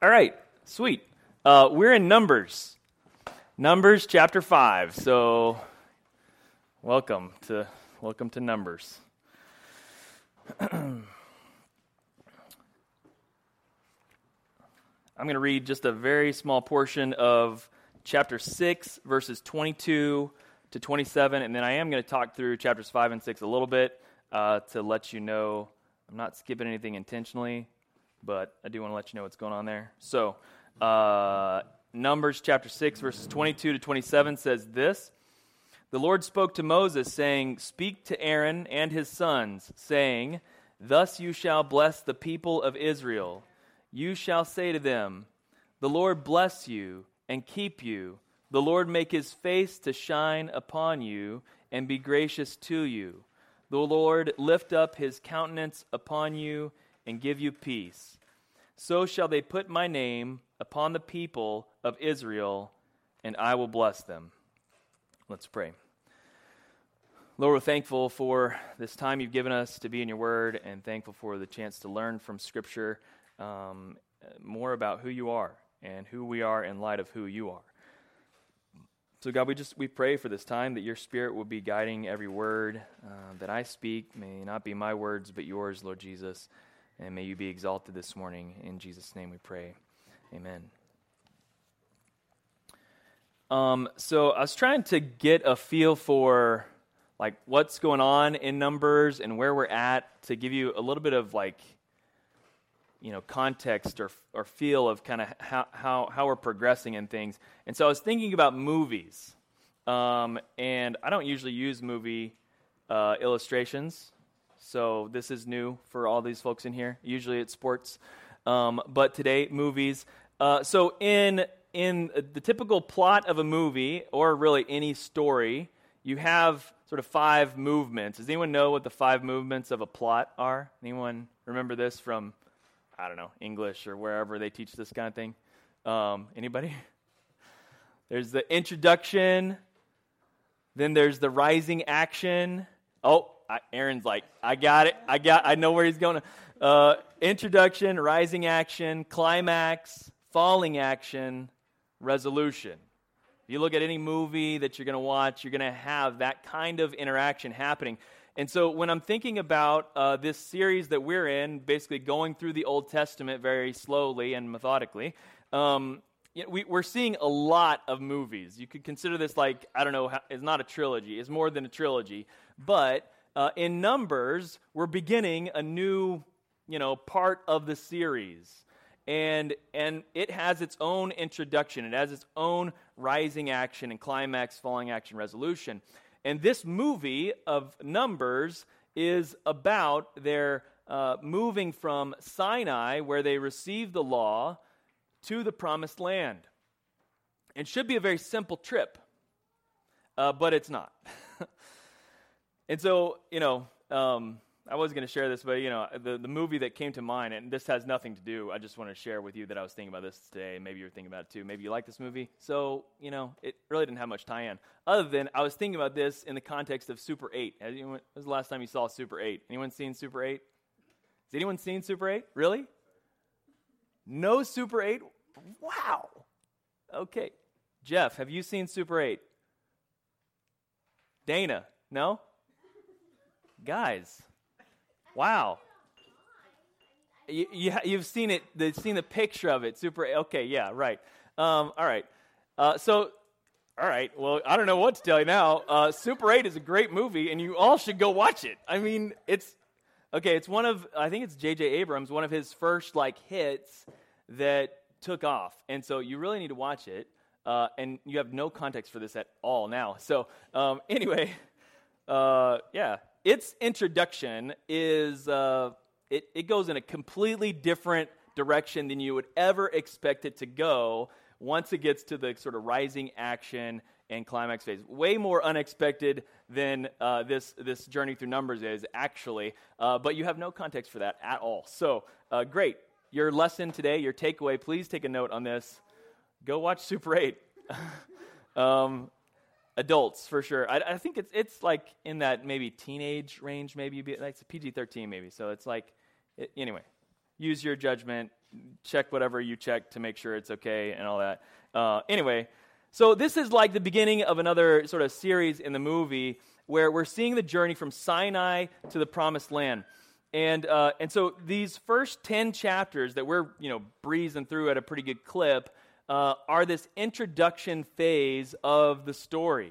All right, sweet. We're in Numbers chapter 5. So, welcome to Numbers. I'm going to read just a very small portion of chapter 6, verses 22 to 27, and then I am going to talk through chapters 5 and 6 a little bit to let you know I'm not skipping anything intentionally, but I do want to let you know what's going on there. So, Numbers chapter 6, verses 22 to 27 says this: The Lord spoke to Moses, saying, Speak to Aaron and his sons, saying, Thus you shall bless the people of Israel. You shall say to them, The Lord bless you and keep you. The Lord make his face to shine upon you and be gracious to you. The Lord lift up his countenance upon you and give you peace. So shall they put my name upon the people of Israel, and I will bless them. Let's pray. Lord, we're thankful for this time you've given us to be in your word, and thankful for the chance to learn from Scripture more about who you are and who we are in light of who you are. So God, we pray for this time that your Spirit will be guiding every word that I speak. May not be my words, but yours, Lord Jesus. And may you be exalted this morning. In Jesus' name we pray. Amen. So I was trying to get a feel for like what's going on in Numbers and where we're at, to give you a little bit of like, context or feel of kind of how we're progressing in things. And so I was thinking about movies. And I don't usually use movie illustrations. So this is new for all these folks in here. Usually it's sports. But today, movies. So in the typical plot of a movie, or really any story, you have sort of 5 movements. Does anyone know what the 5 movements of a plot are? Anyone remember this from, I don't know, English or wherever they teach this kind of thing? Anybody? There's the introduction. Then there's the rising action. Oh, Aaron's like, I got it. I know where he's going. Introduction, rising action, climax, falling action, resolution. If you look at any movie that you're going to watch, you're going to have that kind of interaction happening. And so when I'm thinking about this series that we're in, basically going through the Old Testament very slowly and methodically, we're seeing a lot of movies. You could consider this like, I don't know, it's not a trilogy. It's more than a trilogy. But in Numbers, we're beginning a new, part of the series. And it has its own introduction. It has its own rising action and climax, falling action, resolution. And this movie of Numbers is about their moving from Sinai, where they received the law, to the promised land. It should be a very simple trip, but it's not. And so, I was going to share this, but, the movie that came to mind, and this has nothing to do, I just want to share with you that I was thinking about this today, and maybe you're thinking about it too. Maybe you like this movie. So, it really didn't have much tie-in. Other than, I was thinking about this in the context of Super 8. When was the last time you saw Super 8? Anyone seen Super 8? Has anyone seen Super 8? Really? No Super 8? Wow. Okay. Jeff, have you seen Super 8? Dana, no? Guys, wow. You've seen it, seen the picture of it, Super 8. Okay, yeah, right. All right. All right, well, I don't know what to tell you now. Super 8 is a great movie, and you all should go watch it. I mean, it's one of, I think it's J.J. Abrams, one of his first, hits that took off. And so you really need to watch it, and you have no context for this at all now. So, anyway, yeah. Its introduction is, it goes in a completely different direction than you would ever expect it to go once it gets to the sort of rising action and climax phase. Way more unexpected than this journey through Numbers is, actually, but you have no context for that at all. So, great. Your lesson today, your takeaway, please take a note on this. Go watch Super 8. Adults, for sure. I think it's like in that maybe teenage range, maybe. Like it's PG-13 maybe. So it's like, anyway, use your judgment, check whatever you check to make sure it's okay and all that. Anyway, so this is like the beginning of another sort of series in the movie where we're seeing the journey from Sinai to the Promised Land. And so these first 10 chapters that we're, breezing through at a pretty good clip are this introduction phase of the story.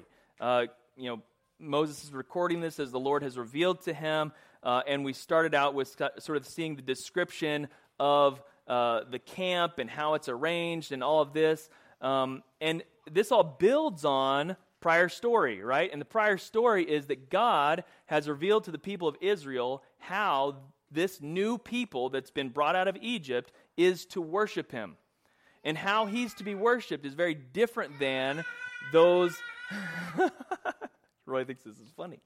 Moses is recording this as the Lord has revealed to him, and we started out with sort of seeing the description of the camp and how it's arranged and all of this. And this all builds on prior story, right? And the prior story is that God has revealed to the people of Israel how this new people that's been brought out of Egypt is to worship him. And how he's to be worshipped is very different than those... Roy thinks this is funny.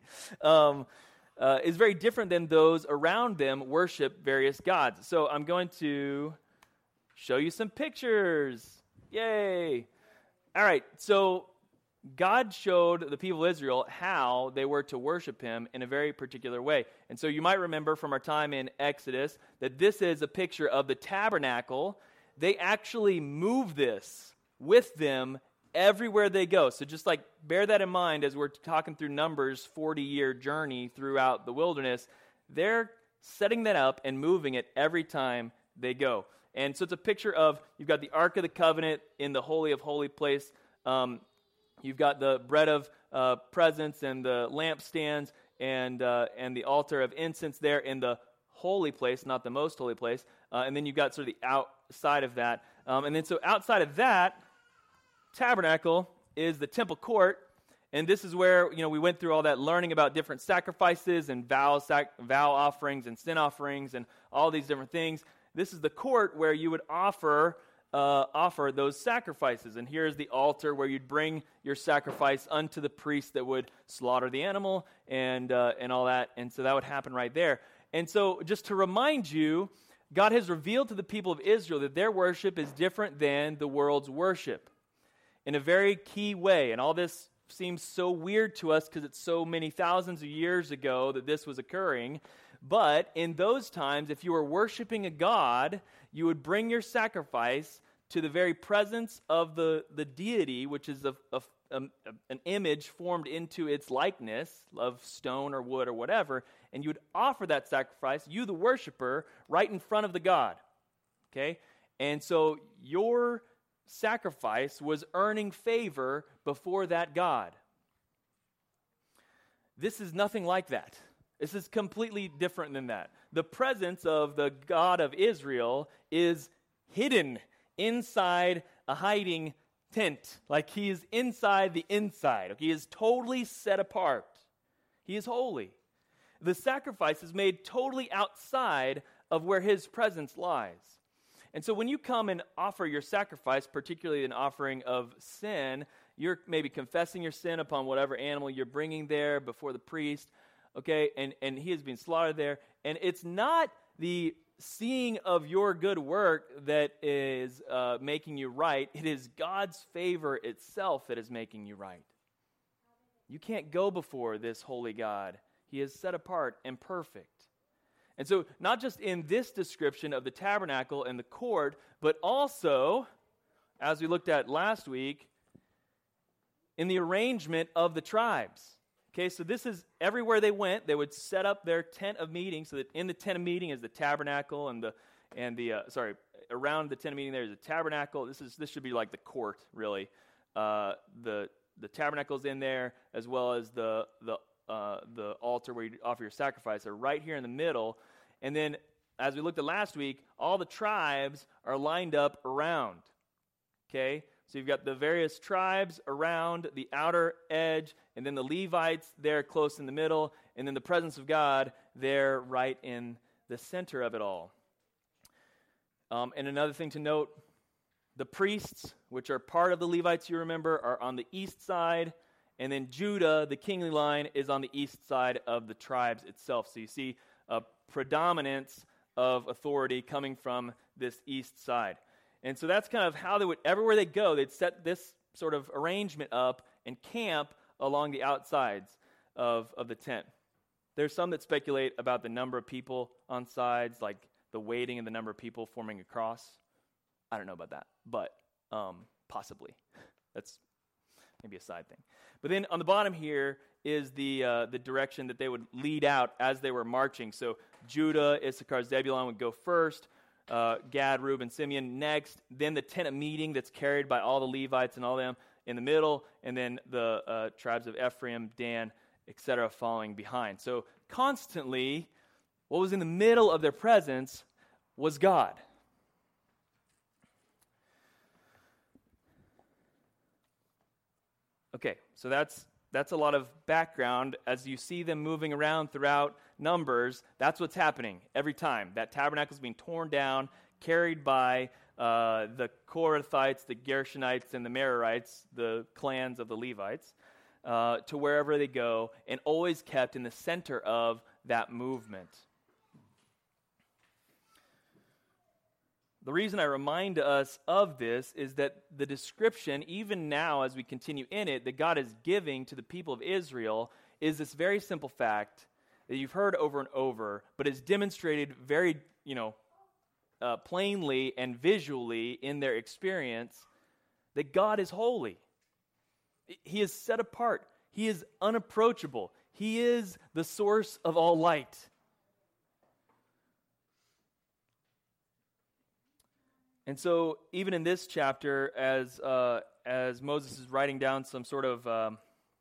Is very different than those around them worship various gods. So I'm going to show you some pictures. Yay! All right, so God showed the people of Israel how they were to worship him in a very particular way. And so you might remember from our time in Exodus that this is a picture of the tabernacle. They actually move this with them everywhere they go. So just like bear that in mind as we're talking through Numbers' 40-year journey throughout the wilderness. They're setting that up and moving it every time they go. And so it's a picture of, you've got the Ark of the Covenant in the Holy of Holy place. You've got the bread of presence and the lampstands and the altar of incense there in the holy place, not the most holy place. And then you've got sort of the outside of that. And then so outside of that, tabernacle is the temple court. And this is where, we went through all that learning about different sacrifices and vow offerings and sin offerings and all these different things. This is the court where you would offer those sacrifices. And here's the altar where you'd bring your sacrifice unto the priest that would slaughter the animal and all that. And so that would happen right there. And so just to remind you, God has revealed to the people of Israel that their worship is different than the world's worship in a very key way. And all this seems so weird to us because it's so many thousands of years ago that this was occurring. But in those times, if you were worshiping a god, you would bring your sacrifice to the very presence of the deity, which is an image formed into its likeness of stone or wood or whatever, and you would offer that sacrifice, you the worshiper, right in front of the god. Okay? And so your sacrifice was earning favor before that god. This is nothing like that. This is completely different than that. The presence of the God of Israel is hidden inside a hiding tent. Like he is inside the inside. He is totally set apart. He is holy. The sacrifice is made totally outside of where his presence lies. And so when you come and offer your sacrifice, particularly an offering of sin, you're maybe confessing your sin upon whatever animal you're bringing there before the priest. Okay, and he is being slaughtered there. And it's not the seeing of your good work that is making you right. It is God's favor itself that is making you right. You can't go before this holy God. He is set apart and perfect. And so not just in this description of the tabernacle and the court, but also, as we looked at last week, in the arrangement of the tribes. Okay, so this is everywhere they went, they would set up their tent of meeting, so that in the tent of meeting is the tabernacle and around the tent of meeting there is a tabernacle. This should be like the court, really. The tabernacle's in there, as well as the altar where you offer your sacrifice are right here in the middle. And then, as we looked at last week, all the tribes are lined up around. Okay, so you've got the various tribes around the outer edge, and then the Levites there close in the middle, and then the presence of God there right in the center of it all. And another thing to note, the priests, which are part of the Levites, you remember, are on the east side, and then Judah, the kingly line, is on the east side of the tribes itself. So you see a predominance of authority coming from this east side. And so that's kind of how they would, everywhere they go, they'd set this sort of arrangement up and camp along the outsides of the tent. There's some that speculate about the number of people on sides, like the weighting and the number of people forming a cross. I don't know about that, but possibly. That's maybe a side thing. But then on the bottom here is the direction that they would lead out as they were marching. So Judah, Issachar, Zebulun would go first, Gad, Reuben, Simeon next, then the tent of meeting that's carried by all the Levites and all them in the middle, and then the tribes of Ephraim, Dan, etc. following behind. So constantly, what was in the middle of their presence was God. Okay, so that's a lot of background. As you see them moving around throughout Numbers, that's what's happening every time. That tabernacle is being torn down, carried by the Korathites, the Gershonites, and the Merarites, the clans of the Levites, to wherever they go, and always kept in the center of that movement. The reason I remind us of this is that the description, even now as we continue in it, that God is giving to the people of Israel is this very simple fact that you've heard over and over, but is demonstrated very, plainly and visually in their experience, that God is holy. He is set apart. He is unapproachable. He is the source of all light. And so, even in this chapter, as Moses is writing down some sort of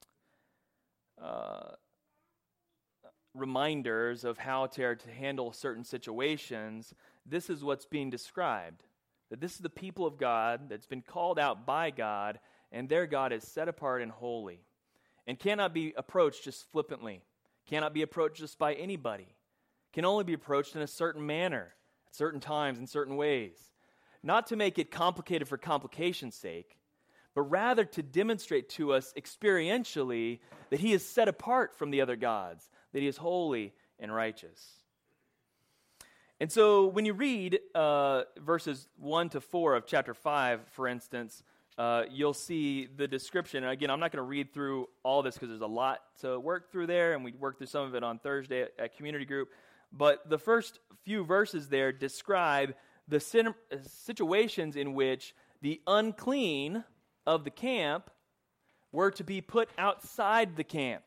reminders of how to handle certain situations, this is what's being described. That this is the people of God that's been called out by God, and their God is set apart and holy, and cannot be approached just flippantly, cannot be approached just by anybody, can only be approached in a certain manner, at certain times, in certain ways. Not to make it complicated for complication's sake, but rather to demonstrate to us experientially that he is set apart from the other gods, that he is holy and righteous. And so when you read verses 1 to 4 of chapter 5, for instance, you'll see the description. And again, I'm not going to read through all this because there's a lot to work through there, and we worked through some of it on Thursday at community group. But the first few verses there describe the situations in which the unclean of the camp were to be put outside the camp.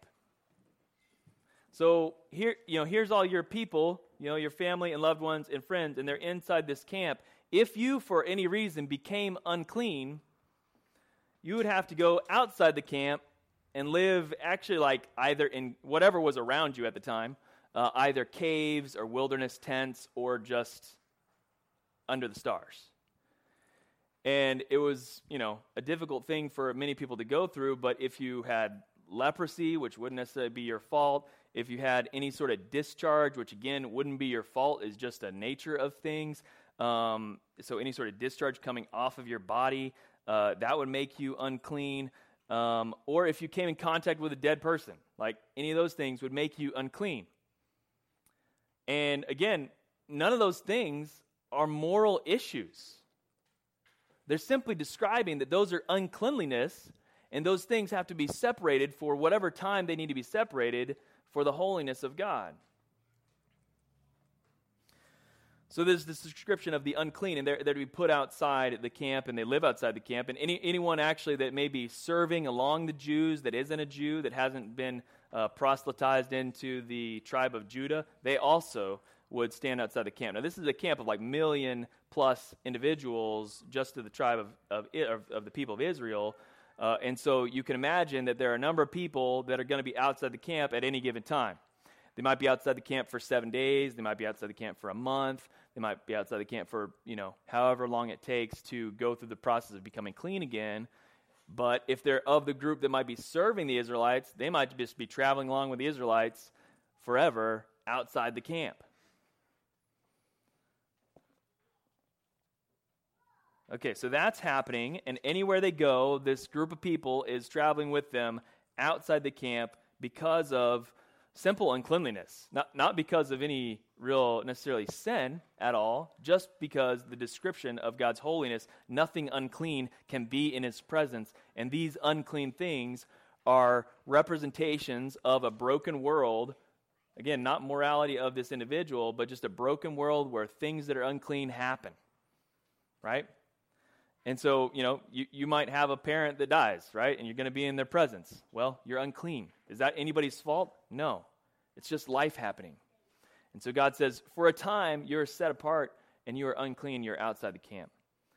So here's all your people, your family and loved ones and friends, and they're inside this camp. If you, for any reason, became unclean, you would have to go outside the camp and live actually like either in whatever was around you at the time, either caves or wilderness tents or just under the stars. And it was, a difficult thing for many people to go through, but if you had leprosy, which wouldn't necessarily be your fault, if you had any sort of discharge, which again wouldn't be your fault, is just a nature of things, so any sort of discharge coming off of your body, that would make you unclean, or if you came in contact with a dead person, like any of those things would make you unclean. And again, none of those things are moral issues. They're simply describing that those are uncleanliness, and those things have to be separated for whatever time they need to be separated for the holiness of God. So there's this description of the unclean, and they're to be put outside the camp, and they live outside the camp. And anyone actually that may be serving along the Jews that isn't a Jew, that hasn't been proselytized into the tribe of Judah, they also would stand outside the camp. Now, this is a camp of like 1 million plus individuals just to the tribe of the people of Israel. And so you can imagine that there are a number of people that are going to be outside the camp at any given time. They might be outside the camp for 7 days. They might be outside the camp for a month. They might be outside the camp for, however long it takes to go through the process of becoming clean again. But if they're of the group that might be serving the Israelites, they might just be traveling along with the Israelites forever outside the camp. Okay, so that's happening, and anywhere they go, this group of people is traveling with them outside the camp because of simple uncleanliness. Not because of any real necessarily sin at all, just because the description of God's holiness, nothing unclean can be in his presence, and these unclean things are representations of a broken world, Again, not morality of this individual, but just a broken world where things that are unclean happen, right? And so, you might have a parent that dies, right? And you're going to be in their presence. Well, you're unclean. Is that anybody's fault? No. It's just life happening. And so God says, for a time, you're set apart and you are unclean. You're outside the camp.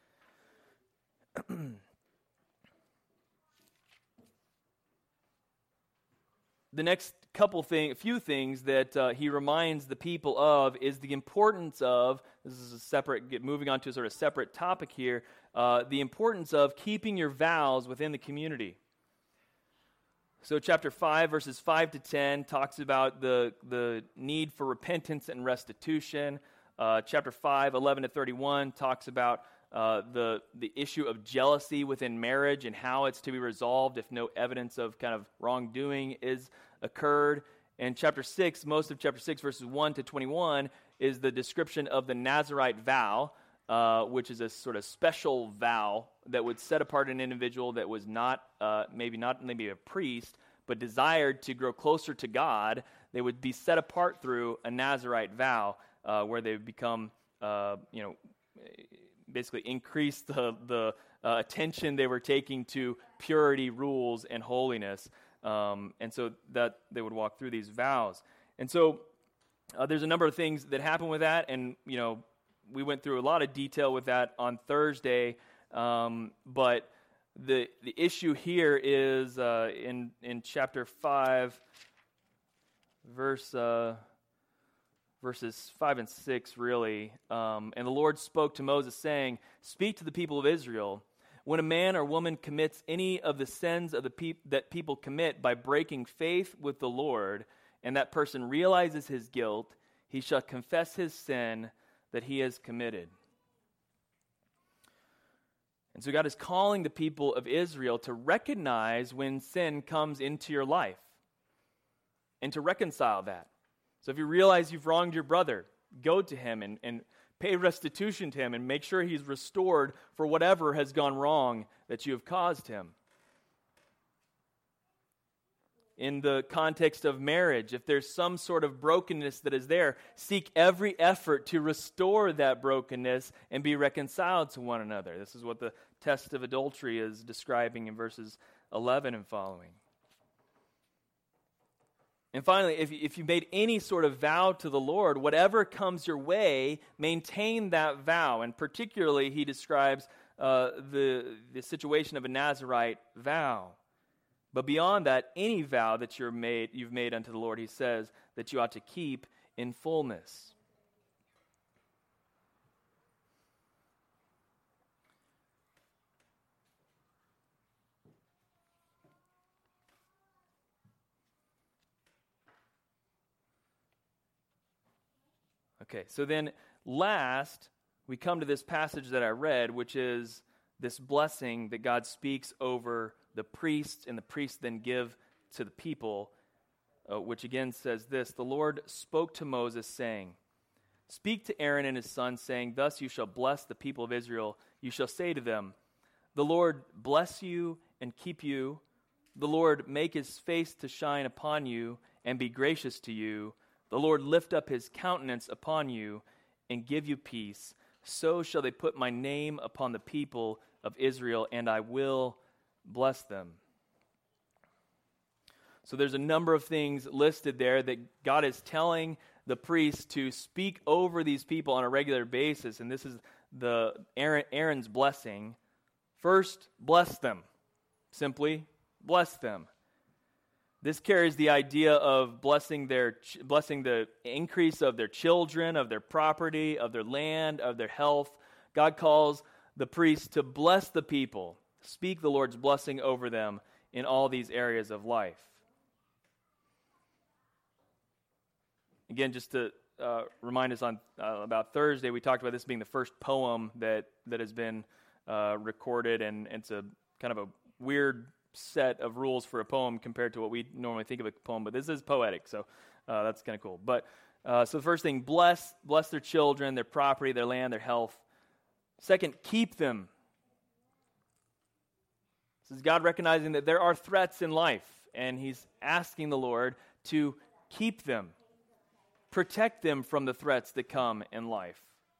The next few things that he reminds the people of is the importance of, this is moving on to a sort of separate topic here, the importance of keeping your vows within the community. So chapter 5, verses 5 to 10 talks about the need for repentance and restitution. Chapter 5, 11 to 31 talks about the issue of jealousy within marriage and how it's to be resolved if no evidence of kind of wrongdoing is occurred. And chapter 6, most of chapter 6, verses 1 to 21, is the description of the Nazirite vow, which is a sort of special vow that would set apart an individual that was not maybe a priest, but desired to grow closer to God. They would be set apart through a Nazirite vow, where they would become, basically increase the attention they were taking to purity, rules, and holiness. And so that they would walk through these vows. And so there's a number of things that happen with that, and we went through a lot of detail with that on Thursday. But the issue here is in chapter 5, verses 5 and 6, really. And the Lord spoke to Moses, saying, "Speak to the people of Israel. When a man or woman commits any of the sins of that people commit by breaking faith with the Lord, and that person realizes his guilt, he shall confess his sin that he has committed." And so God is calling the people of Israel to recognize when sin comes into your life and to reconcile that. So if you realize you've wronged your brother, go to him and pay restitution to him and make sure he's restored for whatever has gone wrong that you have caused him. In the context of marriage, if there's some sort of brokenness that is there, seek every effort to restore that brokenness and be reconciled to one another. This is what the test of adultery is describing in verses 11 and following. And finally, if you made any sort of vow to the Lord, whatever comes your way, maintain that vow. And particularly, he describes the situation of a Nazirite vow. But beyond that, any vow that you've made unto the Lord, he says that you ought to keep in fullness. Okay, so then last, we come to this passage that I read, which is this blessing that God speaks over the priests, and the priests then give to the people, which again says this: "The Lord spoke to Moses, saying, Speak to Aaron and his sons, saying, Thus you shall bless the people of Israel. You shall say to them, The Lord bless you and keep you. The Lord make his face to shine upon you and be gracious to you. The Lord lift up his countenance upon you and give you peace. So shall they put my name upon the people of Israel, and I will bless them." So there's a number of things listed there that God is telling the priests to speak over these people on a regular basis, and this is Aaron's blessing. First, bless them. Simply bless them. This carries the idea of blessing the increase of their children, of their property, of their land, of their health. God calls the priests to bless the people, speak the Lord's blessing over them in all these areas of life. Again, just to remind us on about Thursday, we talked about this being the first poem that has been recorded, and it's a kind of a weird set of rules for a poem compared to what we normally think of a poem, but this is poetic, so that's kind of cool. But so the first thing, bless their children, their property, their land, their health. Second, keep them. This is God recognizing that there are threats in life, and he's asking the Lord to keep them. protect them from the threats that come in life.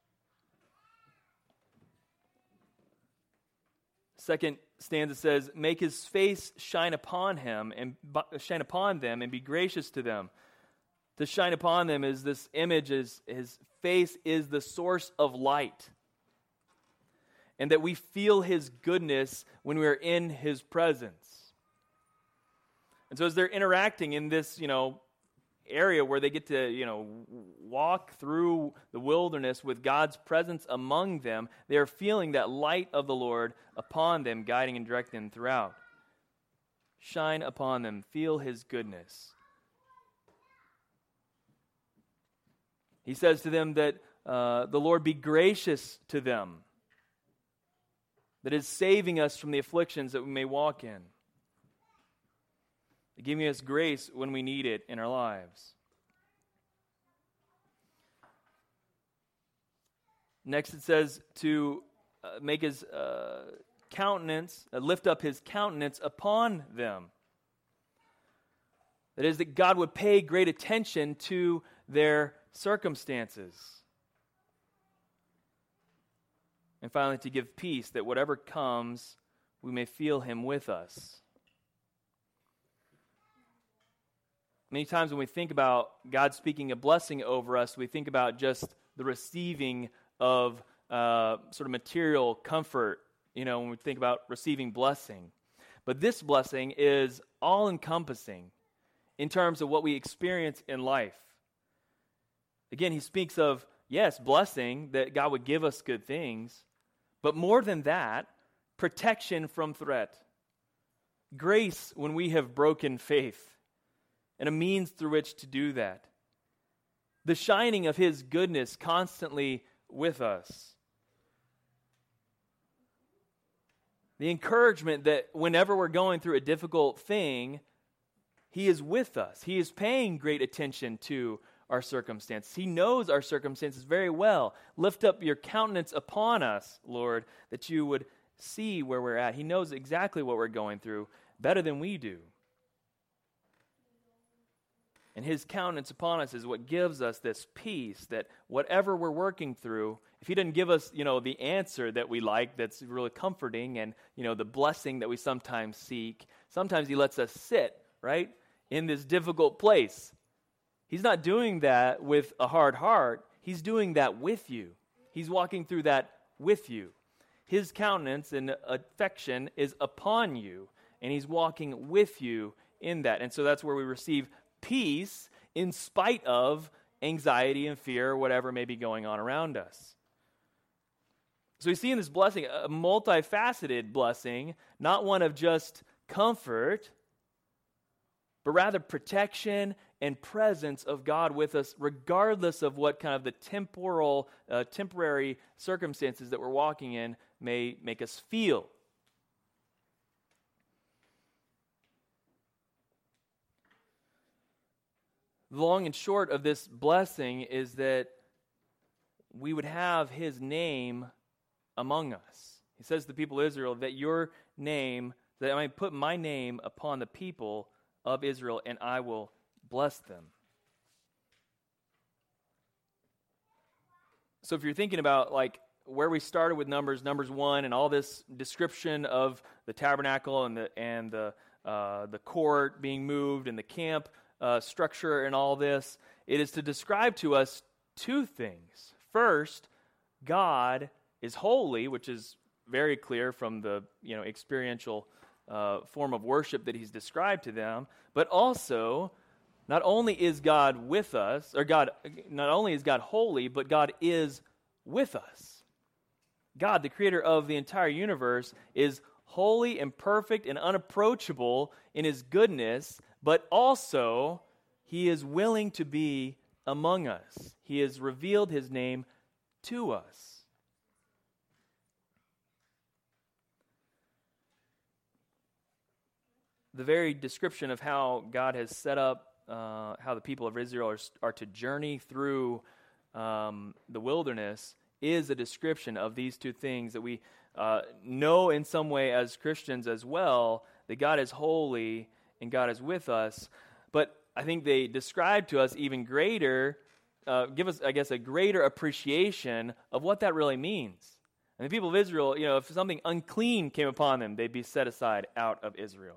Second stanza says, make his face shine upon him and shine upon them and be gracious to them. To shine upon them is this image, is his face is the source of light. And that we feel his goodness when we are in his presence. And so as they're interacting in this, area where they get to, walk through the wilderness with God's presence among them, they are feeling that light of the Lord upon them, guiding and directing them throughout. Shine upon them, feel his goodness. He says to them that the Lord be gracious to them, that is saving us from the afflictions that we may walk in, giving us grace when we need it in our lives. Next it says to make his countenance, lift up his countenance upon them. That is, that God would pay great attention to their circumstances. And finally, to give peace, that whatever comes, we may feel him with us. Many times when we think about God speaking a blessing over us, we think about just the receiving of sort of material comfort, when we think about receiving blessing. But this blessing is all-encompassing in terms of what we experience in life. Again, he speaks of, yes, blessing, that God would give us good things, but more than that, protection from threat, grace when we have broken faith, and a means through which to do that. The shining of his goodness constantly with us. The encouragement that whenever we're going through a difficult thing, he is with us. He is paying great attention to our circumstances. He knows our circumstances very well. Lift up your countenance upon us, Lord, that you would see where we're at. He knows exactly what we're going through better than we do. And his countenance upon us is what gives us this peace that whatever we're working through, if he doesn't give us, the answer that we like that's really comforting and, the blessing that we sometimes seek, sometimes he lets us sit, right, in this difficult place. He's not doing that with a hard heart. He's doing that with you. He's walking through that with you. His countenance and affection is upon you, and he's walking with you in that. And so that's where we receive peace in spite of anxiety and fear or whatever may be going on around us. So we see in this blessing a multifaceted blessing, not one of just comfort, but rather protection and presence of God with us, regardless of what kind of the temporary circumstances that we're walking in may make us feel. The long and short of this blessing is that we would have his name among us. He says to the people of Israel that that I might put my name upon the people of Israel and I will bless them. So if you're thinking about where we started with Numbers 1 and all this description of the tabernacle and the court being moved and the camp structure and all this, it is to describe to us two things. First, God is holy, which is very clear from the experiential form of worship that he's described to them, but also not only is God with us, not only is God holy, but God is with us. God, the creator of the entire universe, is holy and perfect and unapproachable in his goodness, but also he is willing to be among us. He has revealed his name to us. The very description of how God has set up how the people of Israel are to journey through the wilderness is a description of these two things that we know in some way as Christians as well, that God is holy and God is with us. But I think they describe to us even greater give us, I guess, a greater appreciation of what that really means. And the people of Israel, if something unclean came upon them, they'd be set aside out of Israel.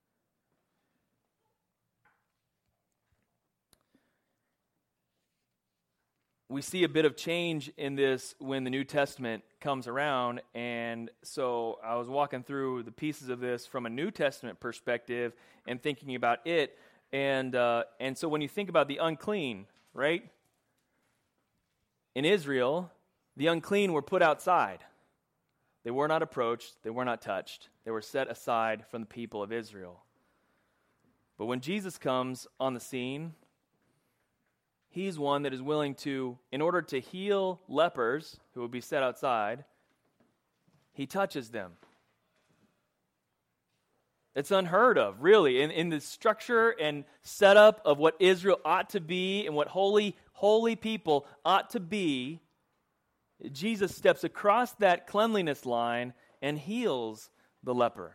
We see a bit of change in this when the New Testament comes around, and so I was walking through the pieces of this from a New Testament perspective and thinking about it, and so when you think about the unclean, right? In Israel, the unclean were put outside. They were not approached, they were not touched. They were set aside from the people of Israel. But when Jesus comes on the scene, He's one that is willing to, in order to heal lepers who will be set outside, He touches them. It's unheard of, really. In the structure and setup of what Israel ought to be and what holy people ought to be, Jesus steps across that cleanliness line and heals the leper.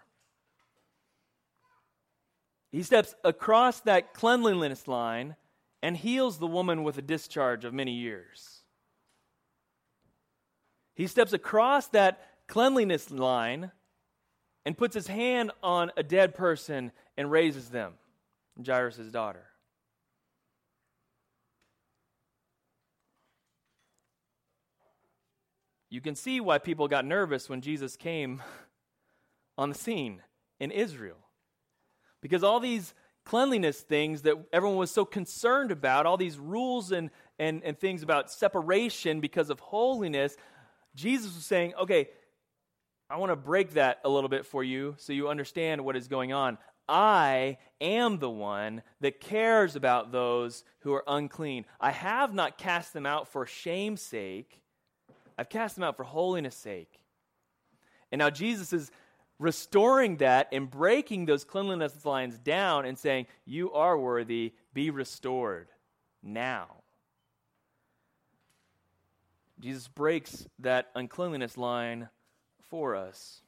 He steps across that cleanliness line and heals the woman with a discharge of many years. He steps across that cleanliness line and puts his hand on a dead person and raises them, Jairus' daughter. You can see why people got nervous when Jesus came on the scene in Israel. Because all these cleanliness things that everyone was so concerned about, all these rules and things about separation because of holiness, Jesus was saying, okay, I want to break that a little bit for you so you understand what is going on. I am the one that cares about those who are unclean. I have not cast them out for shame's sake. I've cast them out for holiness' sake. And now Jesus is restoring that and breaking those cleanliness lines down and saying, you are worthy, be restored now. Jesus breaks that uncleanliness line for us.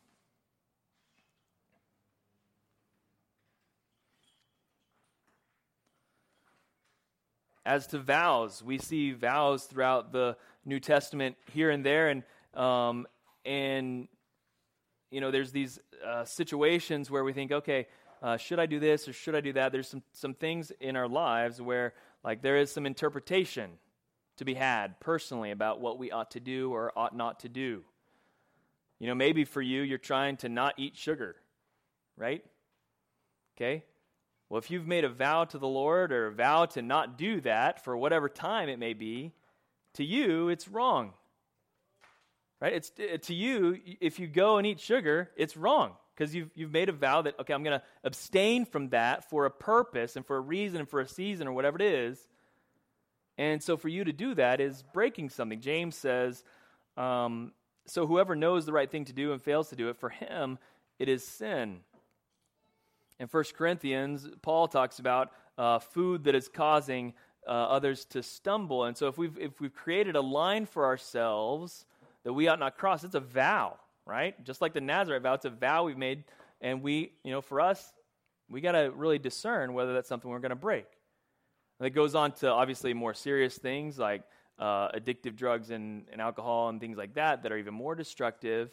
As to vows, we see vows throughout the New Testament here and there, and there's these situations where we think, okay, should I do this or should I do that? There's some things in our lives where, like, there is some interpretation to be had personally about what we ought to do or ought not to do. Maybe for you, you're trying to not eat sugar, right? Okay? Well, if you've made a vow to the Lord or a vow to not do that for whatever time it may be, to you, it's wrong. Right? It's to you, if you go and eat sugar, it's wrong because you've made a vow that, okay, I'm going to abstain from that for a purpose and for a reason and for a season or whatever it is. And so for you to do that is breaking something. James says, so whoever knows the right thing to do and fails to do it, for him it is sin. In 1 Corinthians, Paul talks about food that is causing others to stumble. And so if we've created a line for ourselves that we ought not cross, it's a vow, right? Just like the Nazarite vow, it's a vow we've made, and for us, we got to really discern whether that's something we're going to break. And it goes on to obviously more serious things like addictive drugs and alcohol and things like that are even more destructive.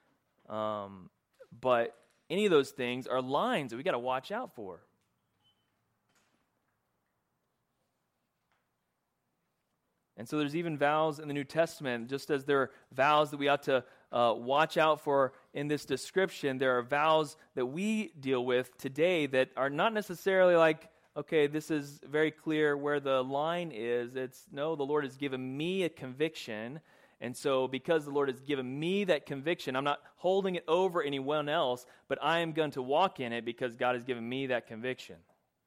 But any of those things are lines that we got to watch out for. And so there's even vows in the New Testament, just as there are vows that we ought to watch out for in this description, there are vows that we deal with today that are not necessarily like, okay, this is very clear where the line is. It's, no, the Lord has given me a conviction, and so because the Lord has given me that conviction, I'm not holding it over anyone else, but I am going to walk in it because God has given me that conviction.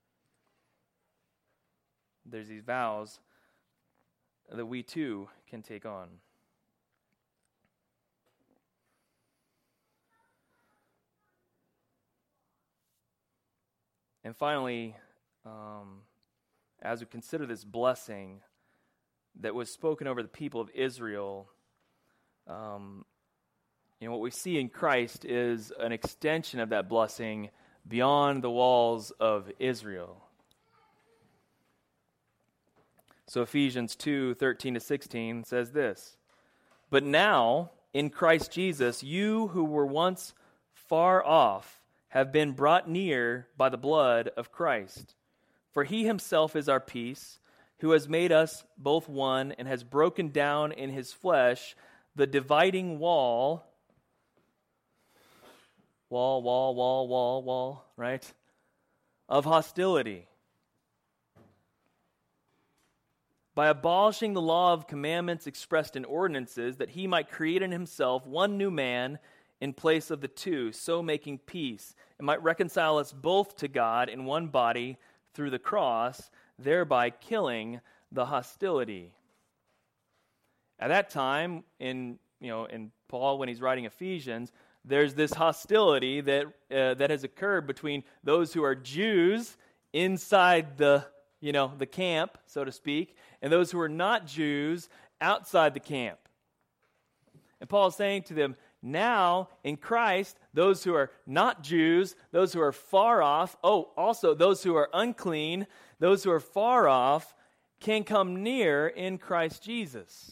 There's these vows that we too can take on. And finally, as we consider this blessing that was spoken over the people of Israel, what we see in Christ is an extension of that blessing beyond the walls of Israel. So Ephesians 2:13-16 says this, "But now, in Christ Jesus, you who were once far off have been brought near by the blood of Christ. For he himself is our peace, who has made us both one and has broken down in his flesh the dividing wall," right? "Of hostility, by abolishing the law of commandments expressed in ordinances, that he might create in himself one new man in place of the two, so making peace, and might reconcile us both to God in one body through the cross, thereby killing the hostility." At that time, in Paul, when he's writing Ephesians, there's this hostility that has occurred between those who are Jews inside the camp, so to speak, and those who are not Jews outside the camp. And Paul is saying to them, now in Christ, those who are not Jews, those who are far off, also those who are unclean, those who are far off, can come near in Christ Jesus.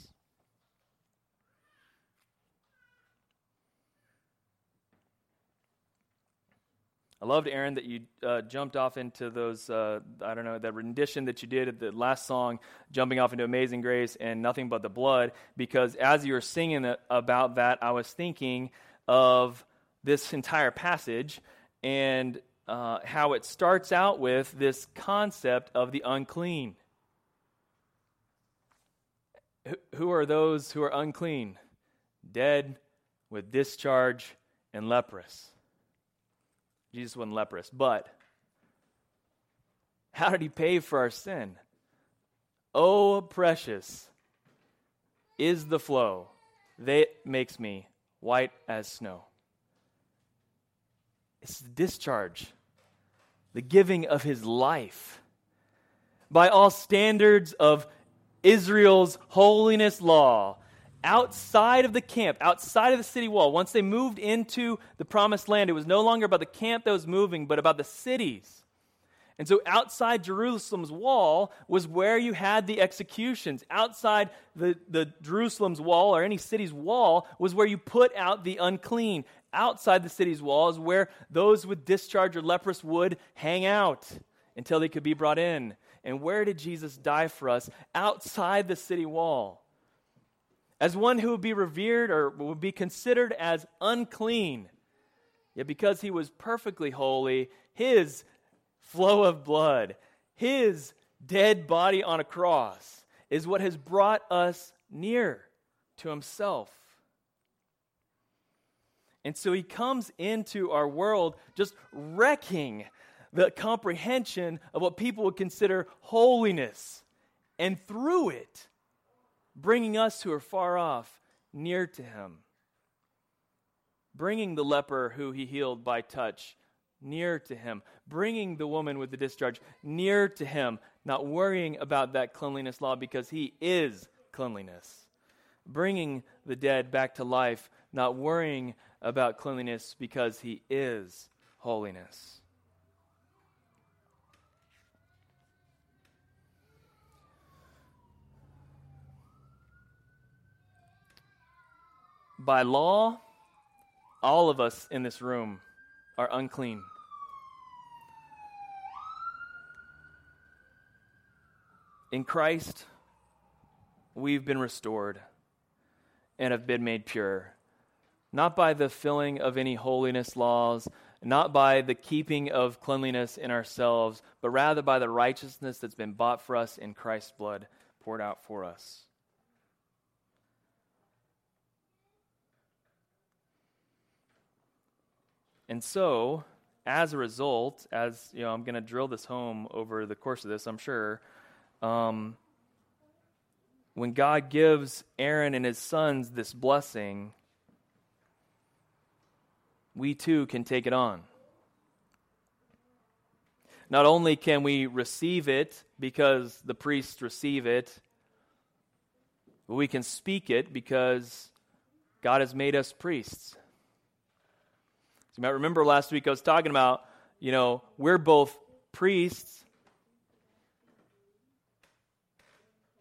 I loved, Aaron, that you jumped off into those, that rendition that you did at the last song, jumping off into Amazing Grace and Nothing But the Blood, because as you were singing about that, I was thinking of this entire passage and how it starts out with this concept of the unclean. Who are those who are unclean? Dead, with discharge, and leprous. Jesus wasn't leprous, but how did he pay for our sin? Oh, precious is the flow that makes me white as snow. It's the discharge, the giving of his life. By all standards of Israel's holiness law, outside of the camp, outside of the city wall, once they moved into the promised land, it was no longer about the camp that was moving, but about the cities. And so outside Jerusalem's wall was where you had the executions. Outside the Jerusalem's wall or any city's wall was where you put out the unclean. Outside the city's wall is where those with discharge or leprous would hang out until they could be brought in. And where did Jesus die for us? Outside the city wall. As one who would be revered or would be considered as unclean. Yet because he was perfectly holy, his flow of blood, his dead body on a cross, is what has brought us near to himself. And so he comes into our world just wrecking the comprehension of what people would consider holiness. And through it, bringing us who are far off near to him. Bringing the leper who he healed by touch near to him. Bringing the woman with the discharge near to him. Not worrying about that cleanliness law because he is cleanliness. Bringing the dead back to life. Not worrying about cleanliness because he is holiness. By law, all of us in this room are unclean. In Christ, we've been restored and have been made pure. Not by the filling of any holiness laws, not by the keeping of cleanliness in ourselves, but rather by the righteousness that's been bought for us in Christ's blood poured out for us. And so, as a result, as you know, I'm going to drill this home over the course of this, I'm sure. When God gives Aaron and his sons this blessing, we too can take it on. Not only can we receive it because the priests receive it, but we can speak it because God has made us priests. You might remember last week I was talking about, we're both priests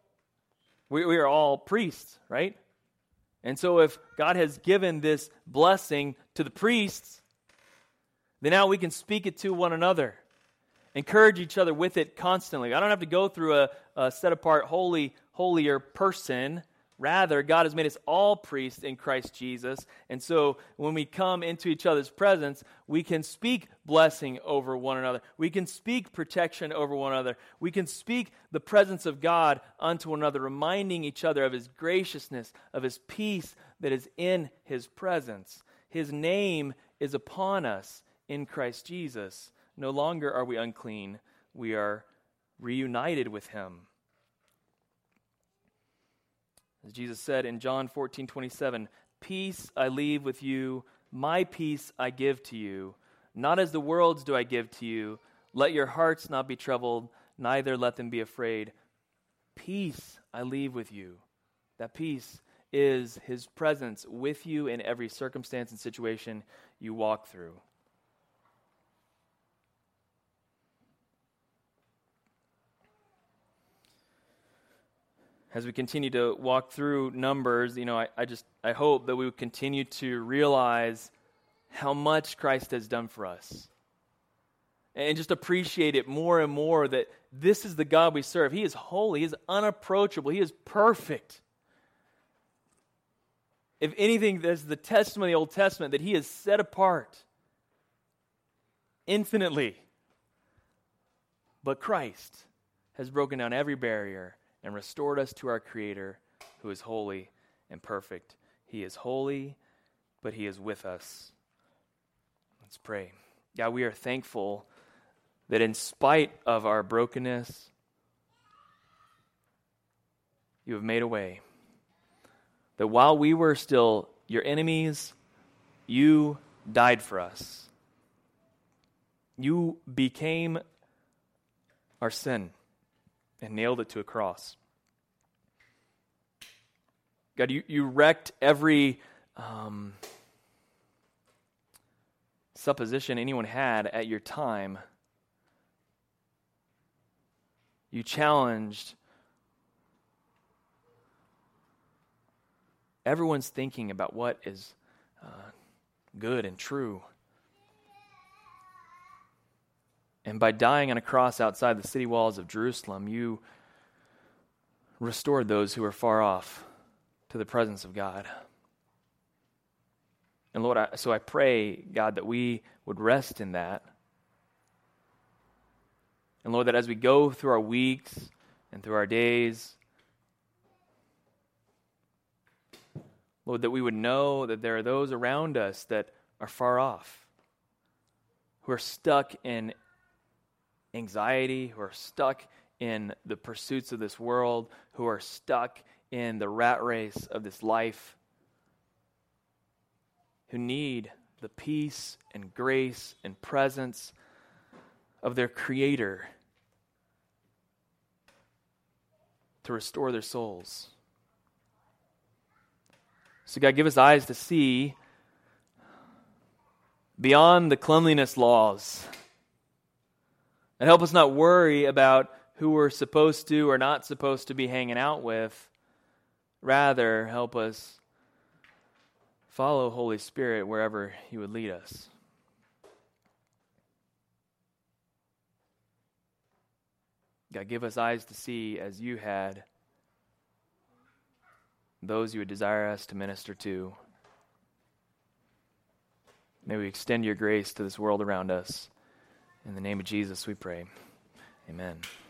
We are all priests, right? And so if God has given this blessing to the priests, then now we can speak it to one another. Encourage each other with it constantly. I don't have to go through a set-apart, holier person. Rather, God has made us all priests in Christ Jesus. And so when we come into each other's presence, we can speak blessing over one another. We can speak protection over one another. We can speak the presence of God unto one another, reminding each other of His graciousness, of His peace that is in His presence. His name is upon us in Christ Jesus. No longer are we unclean. We are reunited with Him. As Jesus said in John 14:27, "Peace I leave with you, my peace I give to you. Not as the world's do I give to you. Let your hearts not be troubled, neither let them be afraid. Peace I leave with you." That peace is His presence with you in every circumstance and situation you walk through. As we continue to walk through Numbers, I hope that we would continue to realize how much Christ has done for us. And just appreciate it more and more that this is the God we serve. He is holy. He is unapproachable. He is perfect. If anything, there's the testimony of the Old Testament that He is set apart infinitely. But Christ has broken down every barrier and restored us to our Creator, who is holy and perfect. He is holy, but He is with us. Let's pray. God, we are thankful that in spite of our brokenness, You have made a way. That while we were still Your enemies, You died for us. You became our sin and nailed it to a cross. God, you wrecked every supposition anyone had at Your time. You challenged everyone's thinking about what is good and true. And by dying on a cross outside the city walls of Jerusalem, You restored those who were far off to the presence of God. And Lord, so I pray, God, that we would rest in that. And Lord, that as we go through our weeks and through our days, Lord, that we would know that there are those around us that are far off, who are stuck in anxiety, who are stuck in the pursuits of this world, who are stuck in the rat race of this life, who need the peace and grace and presence of their Creator to restore their souls. So God, give us eyes to see beyond the cleanliness laws. And help us not worry about who we're supposed to or not supposed to be hanging out with. Rather, help us follow Holy Spirit wherever You would lead us. God, give us eyes to see as You had those You would desire us to minister to. May we extend Your grace to this world around us. In the name of Jesus we pray. Amen.